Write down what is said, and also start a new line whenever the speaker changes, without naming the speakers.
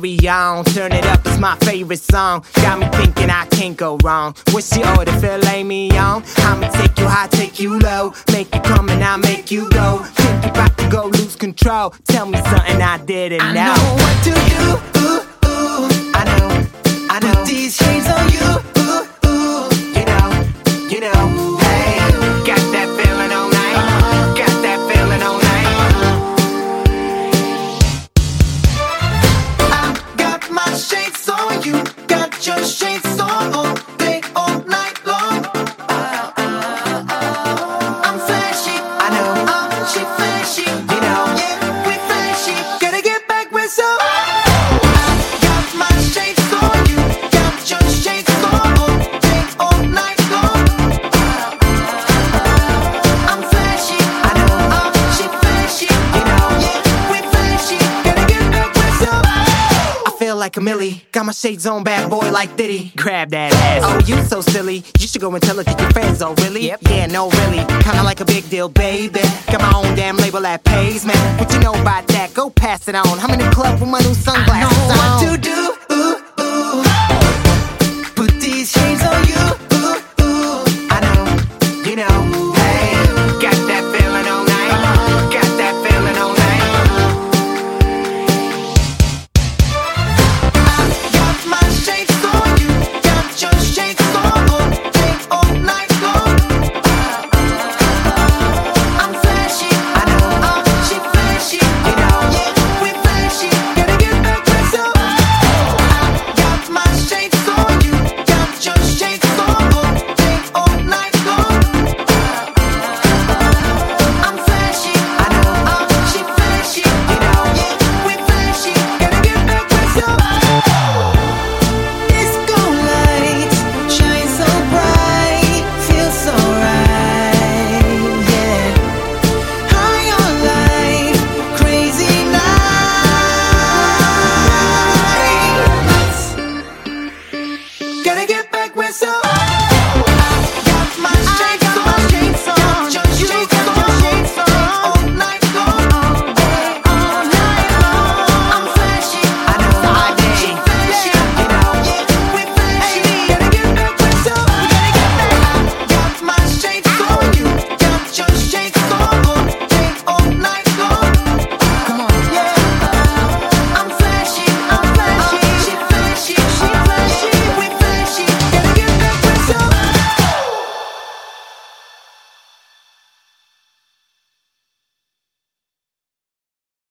carry on. Turn it up, it's my favorite song. Got me thinking I can't go wrong. What's your order, filet mignon? I'ma take you high, take you low. Make you come and I'll make you go. Think you about to go lose control. Tell me something I didn't know.
I know what to do. Ooh, ooh.
I know.
Put these shades on you. Ooh, ooh.
You know. Hey, got that feeling all night. Got that feeling all night.
I got my shades on you. Got your shades on all day, all night long. I'm flashy.
I know.
She flashy.
You know.
Yeah, we flashy. Gotta get back with some. I got my shades on you. Got your shades on all day, all night long. I'm flashy.
I know.
She flashy.
You know.
Yeah, we flashy. Gotta get back with some.
I feel like a Millie. Got my shades on, bad boy like Diddy. Grab that ass. Oh, you so silly. You should go and tell it to your friends, oh, really? Yep. Yeah, no, really. Kinda like a big deal, baby. Got my own damn label that pays, man. What you know about that? Go pass it on. I'm in the club with my new sunglasses
I know
on.
what to do. Ooh, ooh. Put these shades on you. Ooh, ooh.
I know. You know.